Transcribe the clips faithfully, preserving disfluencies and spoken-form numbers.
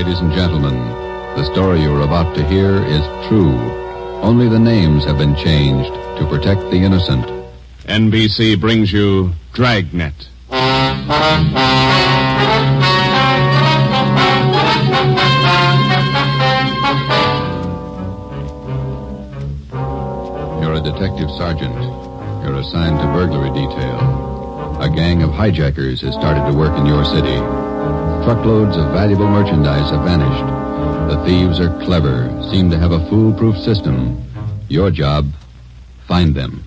Ladies and gentlemen, the story you're about to hear is true. Only the names have been changed to protect the innocent. N B C brings you Dragnet. You're a detective sergeant. You're assigned to burglary detail. A gang of hijackers has started to work in your city. Truckloads of valuable merchandise have vanished. The thieves are clever, seem to have a foolproof system. Your job, find them.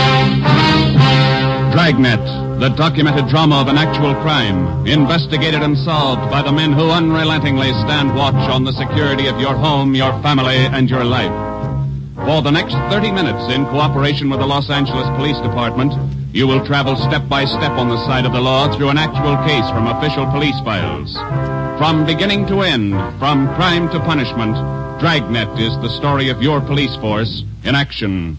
Dragnet, the documented drama of an actual crime, investigated and solved by the men who unrelentingly stand watch on the security of your home, your family, and your life. For the next thirty minutes, in cooperation with the Los Angeles Police Department, you will travel step by step on the side of the law through an actual case from official police files. From beginning to end, from crime to punishment, Dragnet is the story of your police force in action.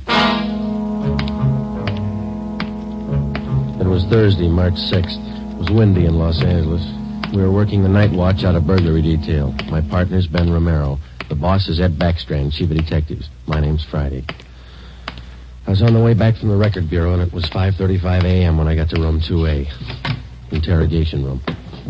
It was Thursday, March sixth. It was windy in Los Angeles. We were working the night watch out of burglary detail. My partner's Ben Romero. The boss is Ed Backstrand, chief of detectives. My name's Friday. I was on the way back from the record bureau, and it was five thirty-five a.m. when I got to room two A. Interrogation room.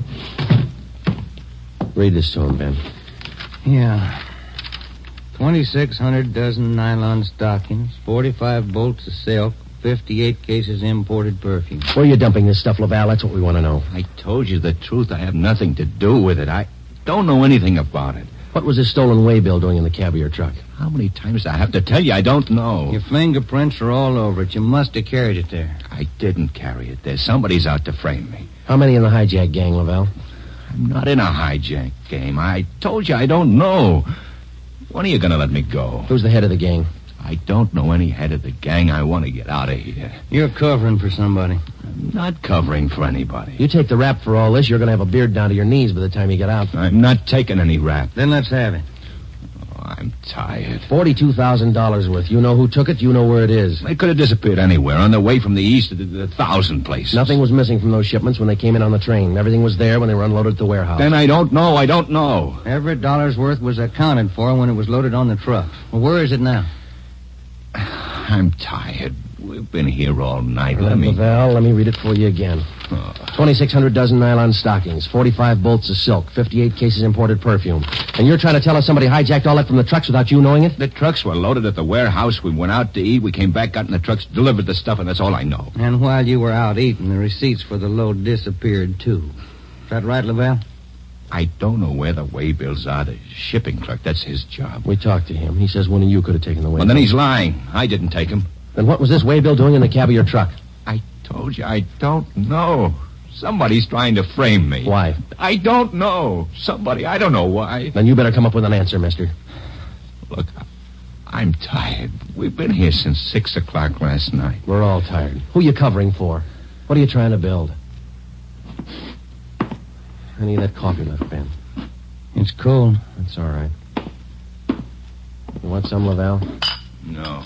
Read this to him, Ben. Yeah. twenty-six hundred dozen nylon stockings, forty-five bolts of silk, fifty-eight cases imported perfume. Where are you dumping this stuff, Laval? That's what we want to know. I told you the truth. I have nothing to do with it. I don't know anything about it. What was this stolen waybill doing in the cab of your truck? How many times do I have to tell you? I don't know. Your fingerprints are all over it. You must have carried it there. I didn't carry it there. Somebody's out to frame me. How many in the hijack gang, Laval? I'm not in a hijack game. I told you I don't know. When are you going to let me go? Who's the head of the gang? I don't know any head of the gang. I want to get out of here. You're covering for somebody. I'm not covering for anybody. You take the rap for all this, you're going to have a beard down to your knees by the time you get out. I'm not taking any rap. Then let's have it. Oh, I'm tired. forty-two thousand dollars worth. You know who took it, you know where it is. They could have disappeared anywhere, on their way from the east to the, the thousand places. Nothing was missing from those shipments when they came in on the train. Everything was there when they were unloaded at the warehouse. Then I don't know. I don't know. Every dollar's worth was accounted for when it was loaded on the truck. Well, where is it now? I'm tired. We've been here all night. Let me... Laval, let me read it for you again. Oh. twenty-six hundred dozen nylon stockings, forty-five bolts of silk, fifty-eight cases imported perfume. And you're trying to tell us somebody hijacked all that from the trucks without you knowing it? The trucks were loaded at the warehouse. We went out to eat. We came back, got in the trucks, delivered the stuff, and that's all I know. And while you were out eating, the receipts for the load disappeared, too. Is that right, Laval? I don't know where the waybills are. The shipping clerk, that's his job. We talked to him. He says one of you could have taken the waybill. Well, then he's lying. I didn't take him. Then what was this waybill doing in the cab of your truck? I told you, I don't know. Somebody's trying to frame me. Why? I don't know. Somebody, I don't know why. Then you better come up with an answer, mister. Look, I'm tired. We've been here since six o'clock last night. We're all tired. Who are you covering for? What are you trying to build? Any of that coffee left, Ben? It's cold. That's all right. You want some, Laval? No.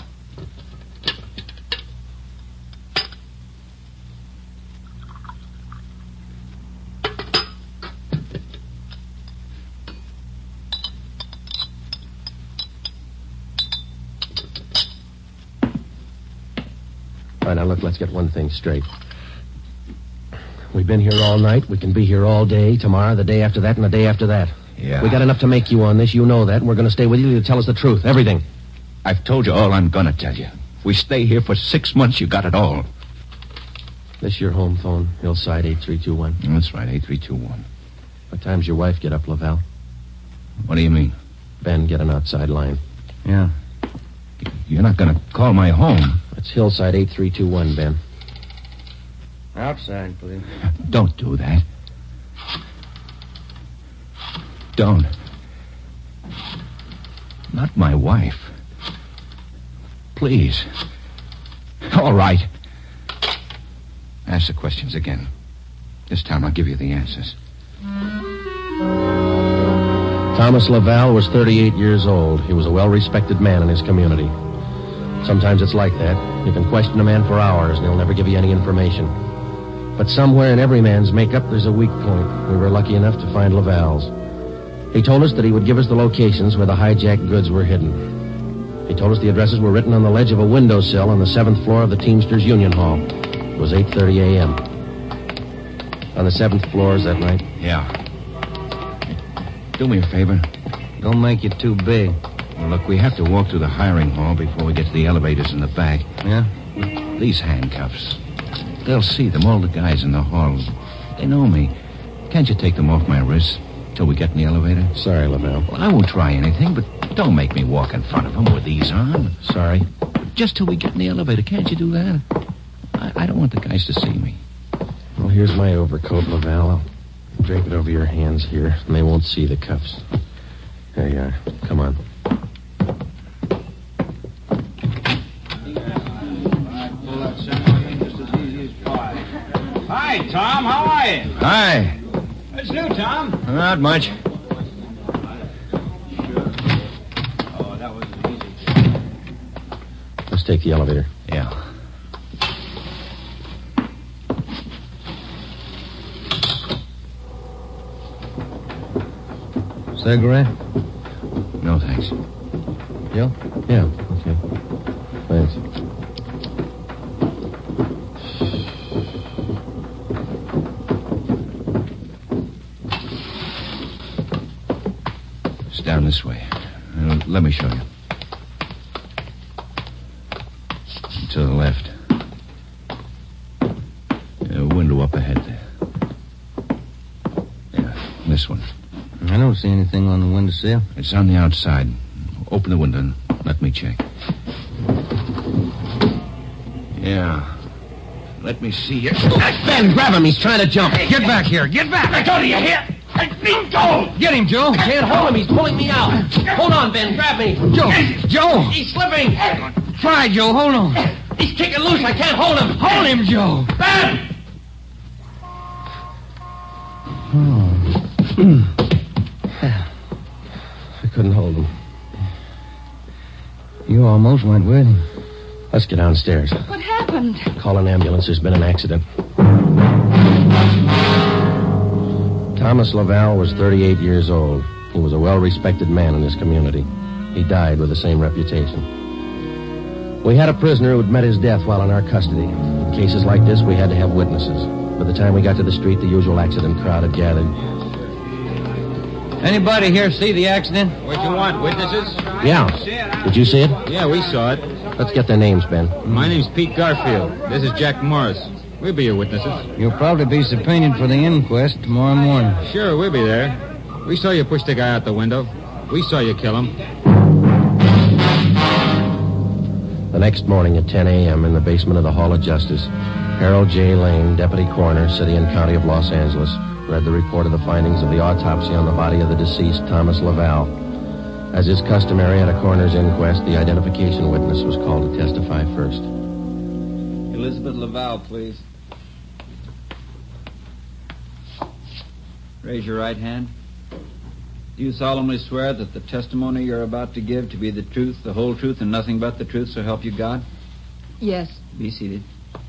All right, now look, let's get one thing straight. We've been here all night. We can be here all day, tomorrow, the day after that, and the day after that. Yeah. We got enough to make you on this. You know that, and we're going to stay with you to tell us the truth, everything. I've told you all I'm going to tell you. If we stay here for six months, you got it all. This your home phone, Hillside eight three two one. That's right, eight three two one. What time's your wife get up, Laval? What do you mean? Ben, get an outside line. Yeah. You're not going to call my home. It's Hillside eight three two one, Ben. Outside, please. Don't do that. Don't. Not my wife. Please. All right. Ask the questions again. This time I'll give you the answers. Thomas Laval was thirty-eight years old. He was a well-respected man in his community. Sometimes it's like that. You can question a man for hours, and he'll never give you any information. But somewhere in every man's makeup, there's a weak point. We were lucky enough to find Laval's. He told us that he would give us the locations where the hijacked goods were hidden. He told us the addresses were written on the ledge of a windowsill on the seventh floor of the Teamsters Union Hall. It was eight thirty a.m. On the seventh floor, is that right? Yeah. Do me a favor. Don't make it too big. Well, look, we have to walk through the hiring hall before we get to the elevators in the back. Yeah? These handcuffs. They'll see them, all the guys in the hall. They know me. Can't you take them off my wrists till we get in the elevator? Sorry, Lavelle. Well, I won't try anything, but don't make me walk in front of them with these on. Sorry. Just till we get in the elevator. Can't you do that? I, I don't want the guys to see me. Well, here's my overcoat, Lavelle. I'll drape it over your hands here, and they won't see the cuffs. There you are. Come on. Hi, Tom. How are you? Hi. What's new, Tom? Not much. Oh, that was easy. Let's take the elevator. Yeah. Cigarette? No, thanks. Joe? Yeah, okay. Thanks. It's down this way. Uh, let me show you. To the left. A window up ahead there. Yeah, this one. I don't see anything on the windowsill. It's on the outside. Open the window and let me check. Yeah. Let me see you. Ben, grab him. He's trying to jump. Get back here. Get back. Let go, do you hear? Let me go! Get him, Joe. Can't hold him. He's pulling me out. Hold on, Ben. Grab me. Joe. Joe. He's slipping. Try, Joe. Hold on. He's kicking loose. I can't hold him. Hold him, Joe. Ben! I couldn't hold him. You almost went with him. Let's get downstairs. What happened? Call an ambulance. There's been an accident. Thomas Lavelle was thirty-eight years old. He was a well-respected man in his community. He died with the same reputation. We had a prisoner who'd met his death while in our custody. In cases like this, we had to have witnesses. By the time we got to the street, the usual accident crowd had gathered. Anybody here see the accident? What you want, witnesses? Yeah. Did you see it? Yeah, we saw it. Let's get their names, Ben. My name's Pete Garfield. This is Jack Morris. We'll be your witnesses. You'll probably be subpoenaed for the inquest tomorrow morning. Sure, we'll be there. We saw you push the guy out the window. We saw you kill him. The next morning at ten a.m. in the basement of the Hall of Justice, Harold J. Lane, Deputy Coroner, City and County of Los Angeles, read the report of the findings of the autopsy on the body of the deceased, Thomas Lavelle. As is customary at a coroner's inquest, the identification witness was called to testify first. Elizabeth Lavelle, please. Raise your right hand. Do you solemnly swear that the testimony you're about to give to be the truth, the whole truth, and nothing but the truth, so help you God? Yes. Be seated.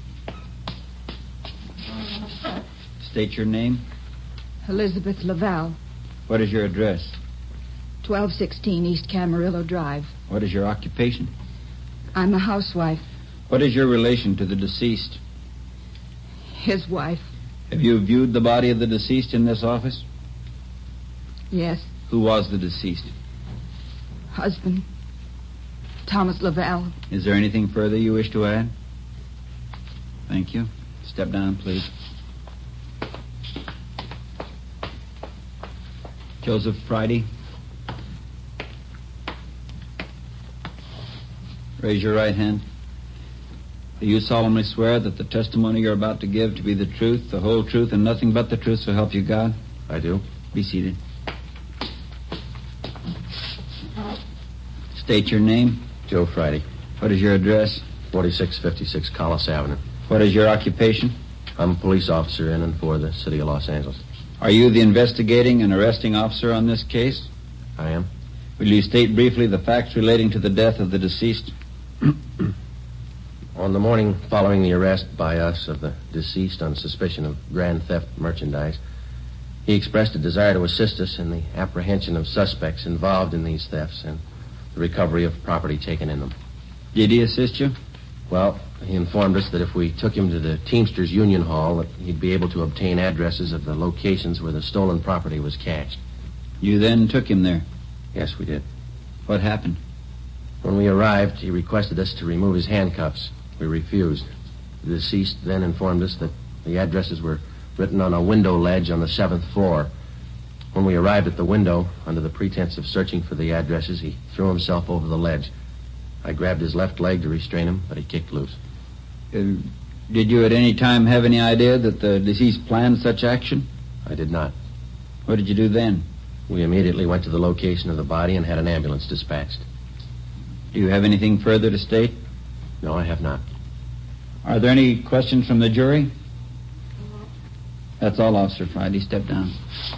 State your name. Elizabeth Lavelle, What is your address? twelve sixteen East Camarillo Drive. What is your occupation? I'm a housewife. What is your relation to the deceased? His wife. Have you viewed the body of the deceased in this office? Yes. Who was the deceased? Husband. Thomas Lavelle. Is there anything further you wish to add? Thank you. Step down, please. Joseph Friday. Raise your right hand. Do you solemnly swear that the testimony you're about to give to be the truth, the whole truth, and nothing but the truth, so help you God? I do. Be seated. State your name. Joe Friday, What is your address? forty-six fifty-six Collis Avenue. What is your occupation? I'm a police officer in and for the City of Los Angeles. Are you the investigating and arresting officer on this case? I am. Will you state briefly the facts relating to the death of the deceased? On the morning following the arrest by us of the deceased on suspicion of grand theft merchandise, He expressed a desire to assist us in the apprehension of suspects involved in these thefts and the recovery of property taken in them. Did he assist you? Well, he informed us that if we took him to the Teamsters Union Hall, that he'd be able to obtain addresses of the locations where the stolen property was cached. You then took him there? Yes, we did. What happened? When we arrived, he requested us to remove his handcuffs. We refused. The deceased then informed us that the addresses were written on a window ledge on the seventh floor. When we arrived at the window, under the pretense of searching for the addresses, he threw himself over the ledge. I grabbed his left leg to restrain him, but he kicked loose. Uh, did you at any time have any idea that the deceased planned such action? I did not. What did you do then? We immediately went to the location of the body and had an ambulance dispatched. Do you have anything further to state? No, I have not. Are there any questions from the jury? That's all, Officer Friday. Step down.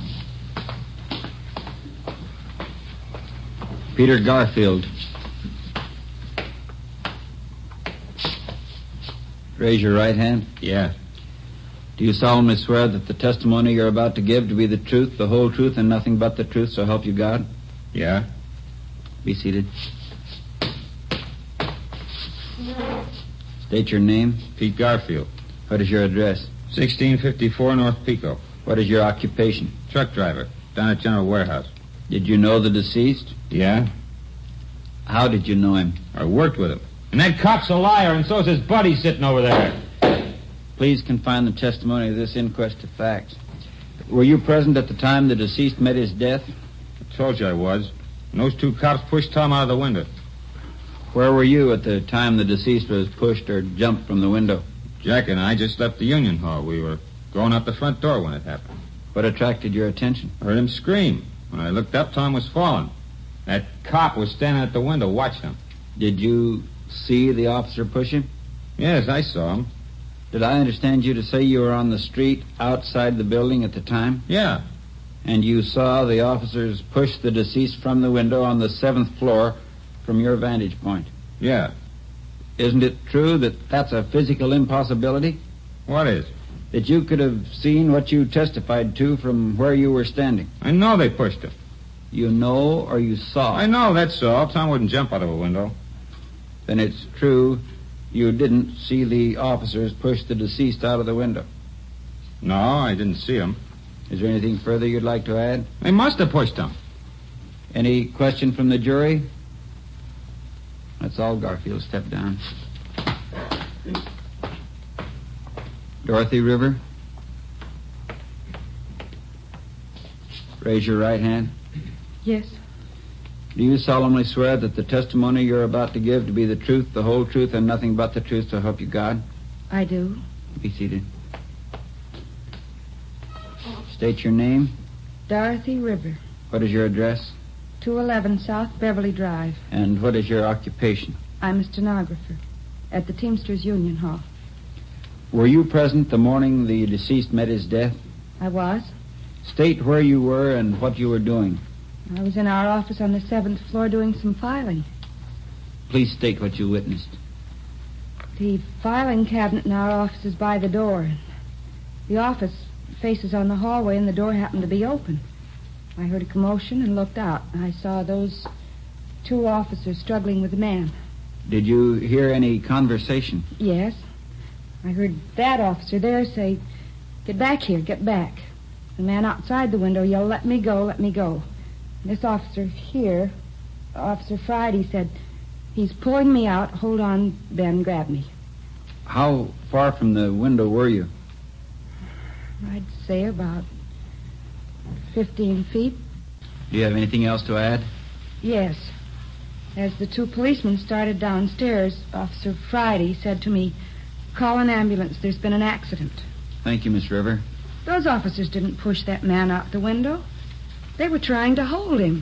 Peter Garfield. Raise your right hand. Yeah. Do you solemnly swear that the testimony you're about to give to be the truth, the whole truth, and nothing but the truth, so help you God? Yeah. Be seated. State your name. Pete Garfield. What is your address? sixteen fifty-four North Pico. What is your occupation? Truck driver. Down at General Warehouse. Did you know the deceased? Yeah. How did you know him? I worked with him. And that cop's a liar, and so's his buddy sitting over there. Please confine the testimony of this inquest to facts. Were you present at the time the deceased met his death? I told you I was. And those two cops pushed Tom out of the window. Where were you at the time the deceased was pushed or jumped from the window? Jack and I just left the Union Hall. We were going out the front door when it happened. What attracted your attention? I heard him scream. When I looked up, Tom was falling. That cop was standing at the window watching him. Did you see the officer push him? Yes, I saw him. Did I understand you to say you were on the street outside the building at the time? Yeah. And you saw the officers push the deceased from the window on the seventh floor from your vantage point? Yeah. Isn't it true that that's a physical impossibility? What is? That you could have seen what you testified to from where you were standing? I know they pushed him. You know or you saw? I know, that's all. Tom wouldn't jump out of a window. Then it's true you didn't see the officers push the deceased out of the window? No, I didn't see him. Is there anything further you'd like to add? They must have pushed him. Any question from the jury? That's all, Garfield. Step down. Dorothy River. Raise your right hand. Yes. Do you solemnly swear that the testimony you're about to give to be the truth, the whole truth, and nothing but the truth, so help you God? I do. Be seated. State your name. Dorothy River. What is your address? two eleven South Beverly Drive. And what is your occupation? I'm a stenographer at the Teamsters Union Hall. Were you present the morning the deceased met his death? I was. State where you were and what you were doing. I was in our office on the seventh floor doing some filing. Please state what you witnessed. The filing cabinet in our office is by the door. The office faces on the hallway, and the door happened to be open. I heard a commotion and looked out. I saw those two officers struggling with a man. Did you hear any conversation? Yes. I heard that officer there say, "Get back here, get back." The man outside the window yelled, "Let me go, let me go." This officer here, Officer Friday, said, "He's pulling me out. Hold on, Ben, grab me." How far from the window were you? I'd say about fifteen feet. Do you have anything else to add? Yes. As the two policemen started downstairs, Officer Friday said to me, "Call an ambulance. There's been an accident." Thank you, Miss River. Those officers didn't push that man out the window. They were trying to hold him.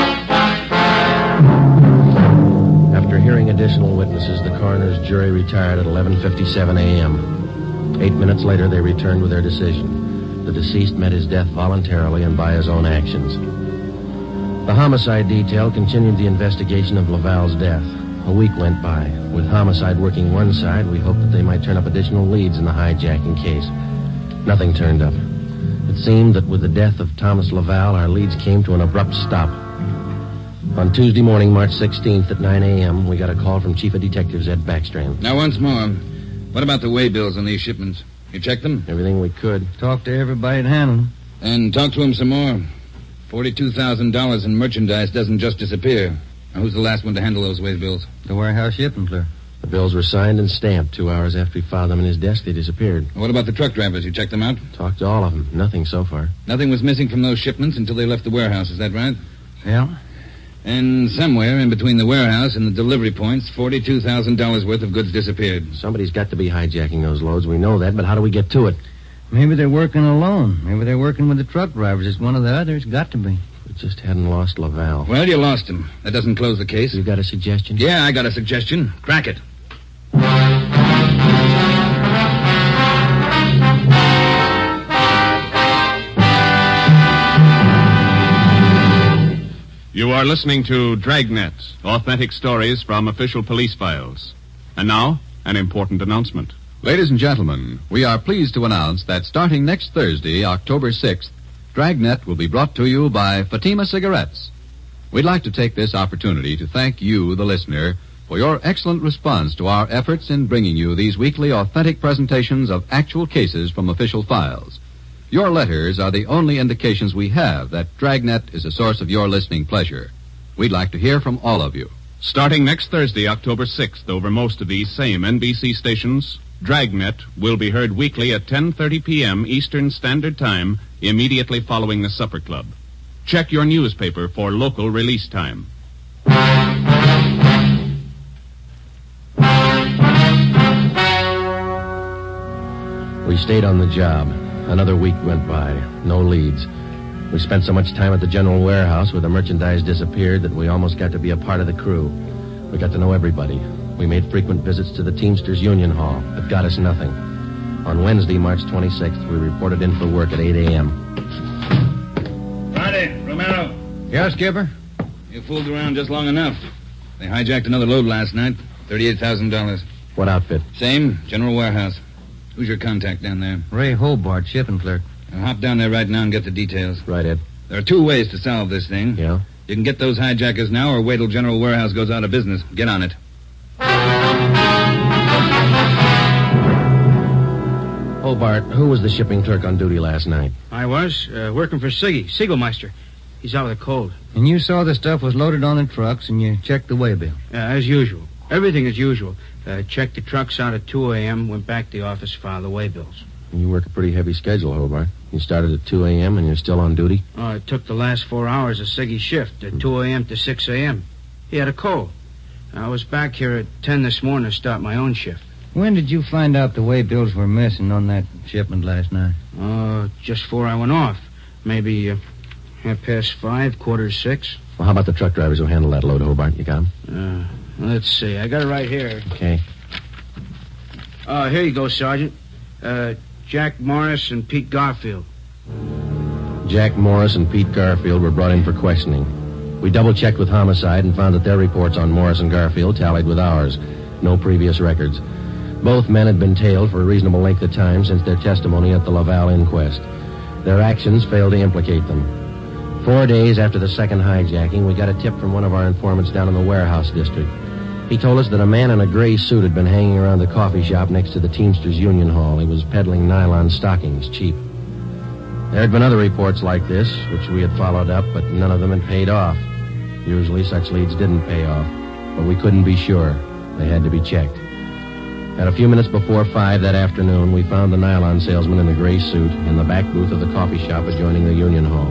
After hearing additional witnesses, the coroner's jury retired at eleven fifty-seven a.m. Eight minutes later, they returned with their decision. The deceased met his death voluntarily and by his own actions. The homicide detail continued the investigation of Laval's death. A week went by. With homicide working one side, we hoped that they might turn up additional leads in the hijacking case. Nothing turned up. It seemed that with the death of Thomas Laval, our leads came to an abrupt stop. On Tuesday morning, March sixteenth at nine a.m., we got a call from Chief of Detectives Ed Backstrand. Now, once more, what about the way bills on these shipments? You checked them? Everything we could. Talked to everybody that handled them. And talk to him some more. forty-two thousand dollars in merchandise doesn't just disappear. Now, who's the last one to handle those way bills? The warehouse shipping clerk. The bills were signed and stamped. Two hours after he filed them in his desk, they disappeared. What about the truck drivers? You checked them out? Talked to all of them. Nothing so far. Nothing was missing from those shipments until they left the warehouse. Is that right? Yeah. And somewhere in between the warehouse and the delivery points, forty-two thousand dollars worth of goods disappeared. Somebody's got to be hijacking those loads. We know that, but how do we get to it? Maybe they're working alone. Maybe they're working with the truck drivers. It's one of the others. Got to be. We just hadn't lost Laval. Well, you lost him. That doesn't close the case. You got a suggestion? Yeah, I got a suggestion. Crack it. You are listening to Dragnet, authentic stories from official police files. And now, an important announcement. Ladies and gentlemen, we are pleased to announce that starting next Thursday, October sixth, Dragnet will be brought to you by Fatima Cigarettes. We'd like to take this opportunity to thank you, the listener, for your excellent response to our efforts in bringing you these weekly authentic presentations of actual cases from official files. Your letters are the only indications we have that Dragnet is a source of your listening pleasure. We'd like to hear from all of you. Starting next Thursday, October sixth, over most of these same N B C stations, Dragnet will be heard weekly at ten thirty p.m. Eastern Standard Time, immediately following the Supper Club. Check your newspaper for local release time. We stayed on the job. Another week went by. No leads. We spent so much time at the general warehouse where the merchandise disappeared that we almost got to be a part of the crew. We got to know everybody. We made frequent visits to the Teamsters Union Hall, but got us nothing. On Wednesday, March twenty-sixth, we reported in for work at eight a.m. Friday, Romero. Yeah, Skipper? You fooled around just long enough. They hijacked another load last night. thirty-eight thousand dollars. What outfit? Same, general warehouse. Who's your contact down there? Ray Hobart, shipping clerk. Now hop down there right now and get the details. Right, Ed. There are two ways to solve this thing. Yeah? You can get those hijackers now or wait till General Warehouse goes out of business. Get on it. Hobart, who was the shipping clerk on duty last night? I was, uh, working for Siggy, Siegelmeister. He's out with a cold. And you saw the stuff was loaded on the trucks and you checked the waybill. Uh, as usual. Everything as usual. Uh, checked the trucks out at two a.m., went back to the office, filed the waybills. You work a pretty heavy schedule, Hobart. You started at two a.m. and you're still on duty? Oh, it took the last four hours of Siggy's shift, at two a.m. to six a.m. He had a cold. I was back here at ten this morning to start my own shift. When did you find out the waybills were missing on that shipment last night? Uh, just before I went off. Maybe uh, half past five, quarter to six. Well, how about the truck drivers who handled that load, Hobart? You got them? Uh, let's see. I got it right here. Okay. Uh, here you go, Sergeant. Uh, Jack Morris and Pete Garfield. Jack Morris and Pete Garfield were brought in for questioning. We double-checked with Homicide and found that their reports on Morris and Garfield tallied with ours. No previous records. Both men had been tailed for a reasonable length of time since their testimony at the Laval inquest. Their actions failed to implicate them. Four days after the second hijacking, we got a tip from one of our informants down in the warehouse district. He told us that a man in a gray suit had been hanging around the coffee shop next to the Teamsters Union Hall. He was peddling nylon stockings, cheap. There had been other reports like this, which we had followed up, but none of them had paid off. Usually such leads didn't pay off, but we couldn't be sure. They had to be checked. At a few minutes before five that afternoon, we found the nylon salesman in the gray suit in the back booth of the coffee shop adjoining the Union Hall.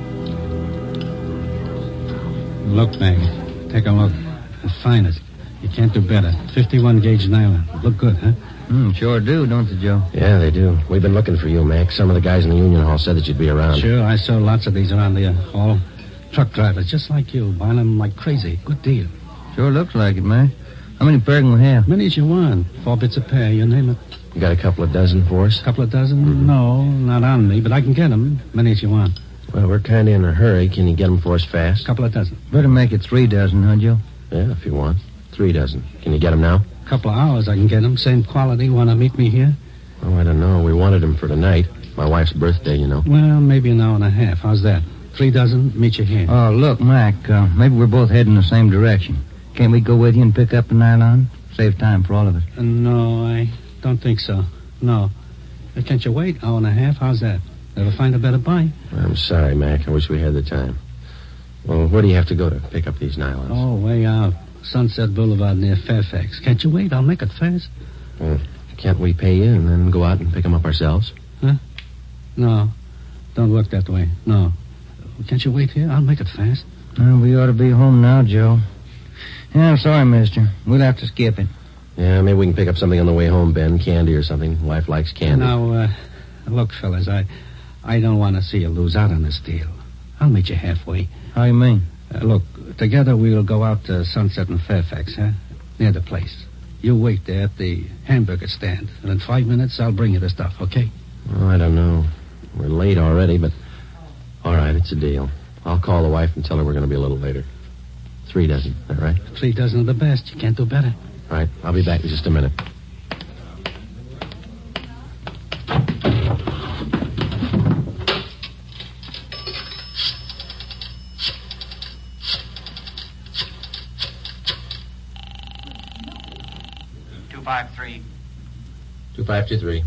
Look, Maggie. Take a look. Fine it. You can't do better. fifty-one gauge nylon. Look good, huh? Mm, sure do, don't they, Joe? Yeah, they do. We've been looking for you, Mac. Some of the guys in the Union Hall said that you'd be around. Sure, I saw lots of these around the uh, hall. Truck drivers, just like you, buying them like crazy. Good deal. Sure looks like it, man. How many pair can we have? Many as you want. Four bits a pair, you name it. You got a couple of dozen for us? Couple of dozen? Mm-hmm. No, not on me, but I can get them. Many as you want. Well, we're kind of in a hurry. Can you get them for us fast? Couple of dozen. Better make it three dozen, huh, Joe? Yeah, if you want. Three dozen. Can you get them now? Couple of hours I can get them. Same quality. Want to meet me here? Oh, I don't know. We wanted them for tonight. My wife's birthday, you know. Well, maybe an hour and a half. How's that? Three dozen, meet you here. Oh, look, Mac, uh, maybe we're both heading the same direction. Can't we go with you and pick up the nylon? Save time for all of us. Uh, no, I don't think so. No. Uh, can't you wait? Hour and a half? How's that? Ever find a better buy? I'm sorry, Mac. I wish we had the time. Well, where do you have to go to pick up these nylons? Oh, way out. Sunset Boulevard near Fairfax. Can't you wait? I'll make it fast. Well, can't we pay you and then go out and pick them up ourselves? Huh? No. Don't work that way. No. Can't you wait here? I'll make it fast. Well, we ought to be home now, Joe. Yeah, I'm sorry, mister. We'll have to skip it. Yeah, maybe we can pick up something on the way home, Ben. Candy or something. Wife likes candy. Now, uh, look, fellas, I I don't want to see you lose out on this deal. I'll meet you halfway. How you mean? Uh, look, together we'll go out to Sunset and Fairfax, huh? Near the place. You wait there at the hamburger stand, and in five minutes I'll bring you the stuff, okay? Oh, I don't know. We're late already, but... All right, it's a deal. I'll call the wife and tell her we're going to be a little later. Three dozen, is that right? Three dozen of the best. You can't do better. All right, I'll be back in just a minute. two five three. two five two three.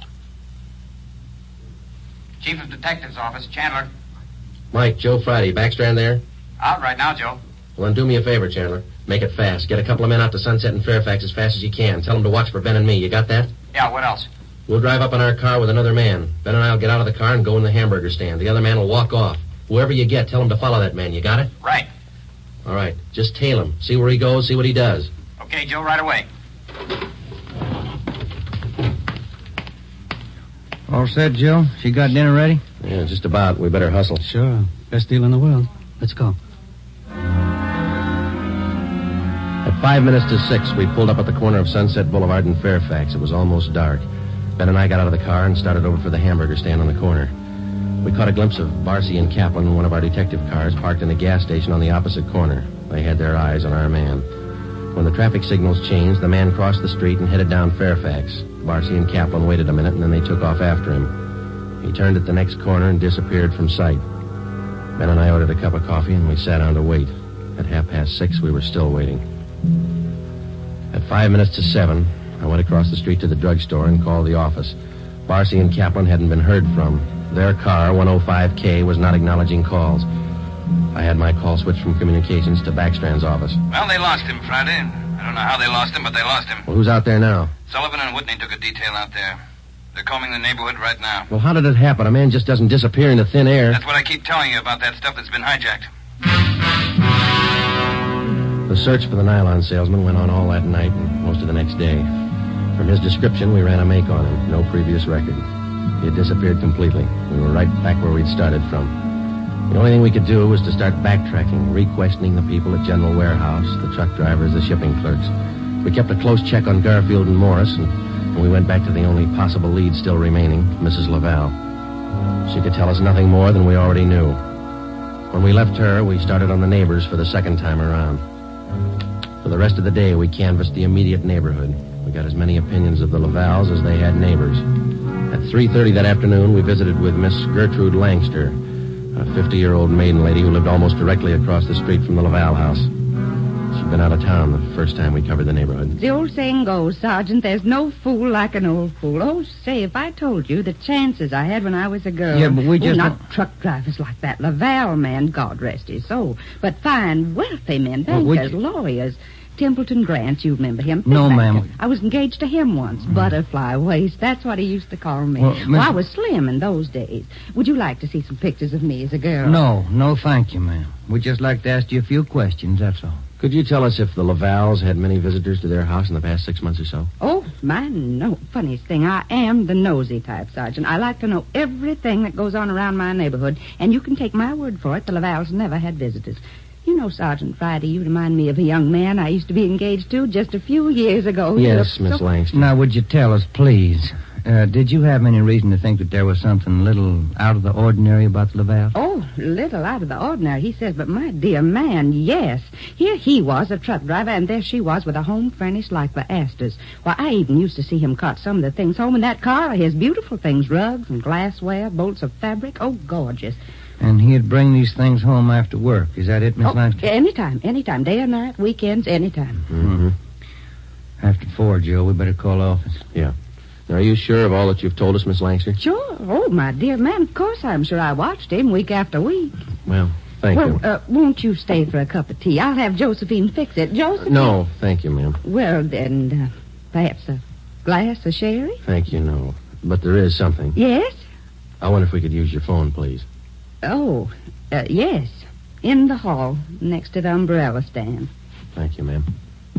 Chief of Detectives Office, Chandler. Mike, Joe Friday. Backstrand there? Out right now, Joe. Well, then do me a favor, Chandler. Make it fast. Get a couple of men out to Sunset and Fairfax as fast as you can. Tell them to watch for Ben and me. You got that? Yeah, what else? We'll drive up in our car with another man. Ben and I will get out of the car and go in the hamburger stand. The other man will walk off. Whoever you get, tell him to follow that man. You got it? Right. All right. Just tail him. See where he goes, see what he does. Okay, Joe, right away. All set, Joe? She got dinner ready? Yeah, just about. We better hustle. Sure. Best deal in the world. Let's go. At five minutes to six, we pulled up at the corner of Sunset Boulevard and Fairfax. It was almost dark. Ben and I got out of the car and started over for the hamburger stand on the corner. We caught a glimpse of Barcy and Kaplan in one of our detective cars parked in a gas station on the opposite corner. They had their eyes on our man. When the traffic signals changed, the man crossed the street and headed down Fairfax. Barcy and Kaplan waited a minute, and then they took off after him. He turned at the next corner and disappeared from sight. Ben and I ordered a cup of coffee, and we sat down to wait. At half past six, we were still waiting. At five minutes to seven, I went across the street to the drugstore and called the office. Barcy and Kaplan hadn't been heard from. Their car, one oh five K, was not acknowledging calls. I had my call switched from communications to Backstrand's office. Well, they lost him Friday. I don't know how they lost him, but they lost him. Well, who's out there now? Sullivan and Whitney took a detail out there. They're combing the neighborhood right now. Well, how did it happen? A man just doesn't disappear into thin air. That's what I keep telling you about that stuff that's been hijacked. The search for the nylon salesman went on all that night and most of the next day. From his description, we ran a make on him. No previous record. He had disappeared completely. We were right back where we'd started from. The only thing we could do was to start backtracking, re-questioning the people at General Warehouse, the truck drivers, the shipping clerks. We kept a close check on Garfield and Morris, and, and we went back to the only possible lead still remaining, Missus Laval. She could tell us nothing more than we already knew. When we left her, we started on the neighbors for the second time around. For the rest of the day, we canvassed the immediate neighborhood. We got as many opinions of the Lavals as they had neighbors. At three thirty that afternoon, we visited with Miss Gertrude Langster, a fifty-year-old maiden lady who lived almost directly across the street from the Laval house. She'd been out of town the first time we covered the neighborhood. The old saying goes, Sergeant, there's no fool like an old fool. Oh, say, if I told you the chances I had when I was a girl. Yeah, but we just... Oh, not truck drivers like that. Laval man, God rest his soul. But fine, wealthy men, bankers, well, lawyers. Templeton Grant, you remember him? No, Banker. ma'am. I was engaged to him once. Mm. Butterfly waist. That's what he used to call me. Well, well, I was slim in those days. Would you like to see some pictures of me as a girl? No, no, thank you, ma'am. We'd just like to ask you a few questions, that's all. Could you tell us if the Lavals had many visitors to their house in the past six months or so? Oh, my no. Funniest thing, I am the nosy type, Sergeant. I like to know everything that goes on around my neighborhood, and you can take my word for it, the Lavals never had visitors. You know, Sergeant Friday, you remind me of a young man I used to be engaged to just a few years ago. Yes, Miss so... Langston. Now, would you tell us, please? Uh, did you have any reason to think that there was something a little out of the ordinary about the Laval? Oh, little out of the ordinary, he says, but my dear man, yes. Here he was, a truck driver, and there she was with a home furnished like the Astors. Why, I even used to see him cart some of the things home in that car, his beautiful things, rugs and glassware, bolts of fabric. Oh, gorgeous. And he'd bring these things home after work. Is that it, Miss Oh, Langston? anytime, anytime, day or night, weekends, anytime. Mm-hmm. After four, Joe. We better call office. Yeah. Now, are you sure of all that you've told us, Miss Langster? Sure. Oh, my dear man, of course I'm sure. I watched him week after week. Well, thank well, you. uh, won't you stay for a cup of tea? I'll have Josephine fix it. Josephine? No, thank you, ma'am. Well, then, uh, perhaps a glass of sherry? Thank you, no. But there is something. Yes? I wonder if we could use your phone, please. Oh, uh, yes. In the hall, next to the umbrella stand. Thank you, ma'am.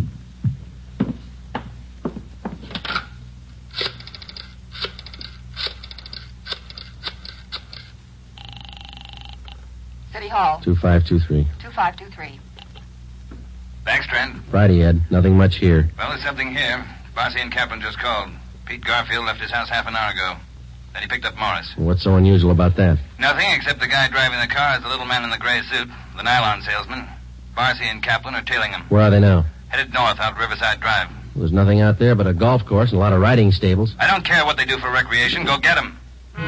City Hall. two five two three. two five two three. Backstrand. Friday, Ed. Nothing much here. Well, there's something here. Barcy and Kaplan just called. Pete Garfield left his house half an hour ago. Then he picked up Morris. What's so unusual about that? Nothing, except the guy driving the car is the little man in the gray suit, the nylon salesman. Barcy and Kaplan are tailing him. Where are they now? Headed north out Riverside Drive. Well, there's nothing out there but a golf course and a lot of riding stables. I don't care what they do for recreation. Go get them.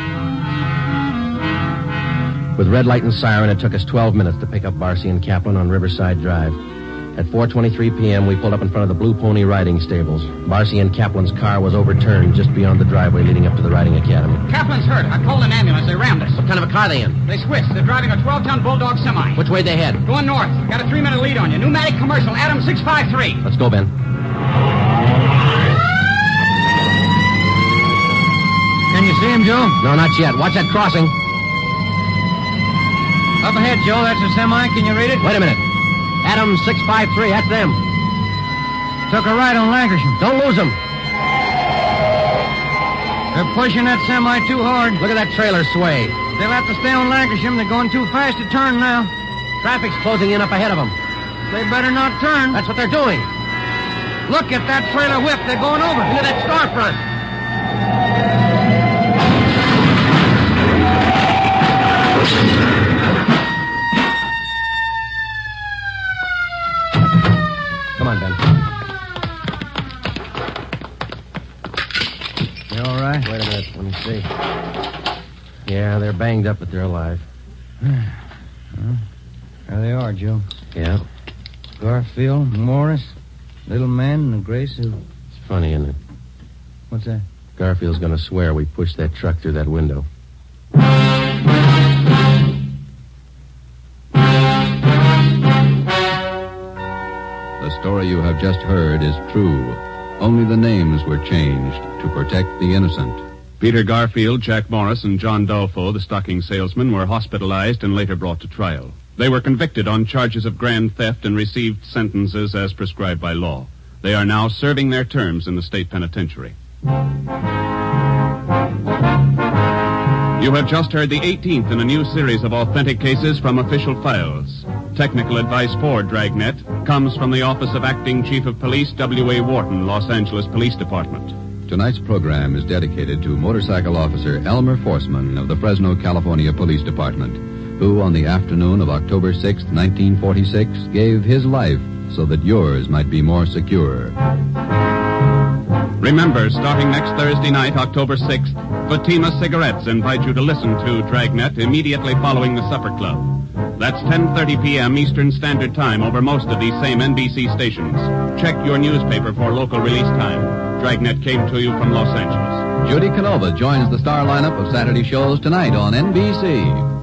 With red light and siren, it took us twelve minutes to pick up Barcy and Kaplan on Riverside Drive. At four twenty-three p.m., we pulled up in front of the Blue Pony riding stables. Barcy and Kaplan's car was overturned just beyond the driveway leading up to the riding academy. Kaplan's hurt. I called an ambulance. They rammed us. What kind of a car are they in? They Swiss. They're driving a twelve-ton Bulldog semi. Which way they head? Going north. Got a three-minute lead on you. Pneumatic commercial. Adam six five three. Let's go, Ben. Can you see him, Joe? No, not yet. Watch that crossing. Up ahead, Joe. That's a semi. Can you read it? Wait a minute. Adam six five three. That's them. Took a right on Lancashire. Don't lose them. They're pushing that semi too hard. Look at that trailer sway. They'll have to stay on Lancashire. They're going too fast to turn now. Traffic's closing in up ahead of them. They better not turn. That's what they're doing. Look at that trailer whip. They're going over. Into that storefront. Come on, Ben. You all right? Wait a minute. Let me see. Yeah, they're banged up, but they're alive. Well, there they are, Joe. Yeah. Garfield, Morris, little man in a gray suit. It's funny, isn't it? What's that? Garfield's going to swear we pushed that truck through that window. The story you have just heard is true. Only the names were changed to protect the innocent. Peter Garfield, Jack Morris, and John Dolfo, the stocking salesman, were hospitalized and later brought to trial. They were convicted on charges of grand theft and received sentences as prescribed by law. They are now serving their terms in the state penitentiary. You have just heard the eighteenth in a new series of authentic cases from official files. Technical advice for Dragnet comes from the Office of Acting Chief of Police W A Wharton, Los Angeles Police Department. Tonight's program is dedicated to motorcycle officer Elmer Forsman of the Fresno, California Police Department, who on the afternoon of October sixth, nineteen forty-six, gave his life so that yours might be more secure. Remember, starting next Thursday night, October sixth, Fatima Cigarettes invite you to listen to Dragnet immediately following the Supper Club. That's ten thirty p.m. Eastern Standard Time over most of these same N B C stations. Check your newspaper for local release time. Dragnet came to you from Los Angeles. Judy Canova joins the star lineup of Saturday shows tonight on N B C.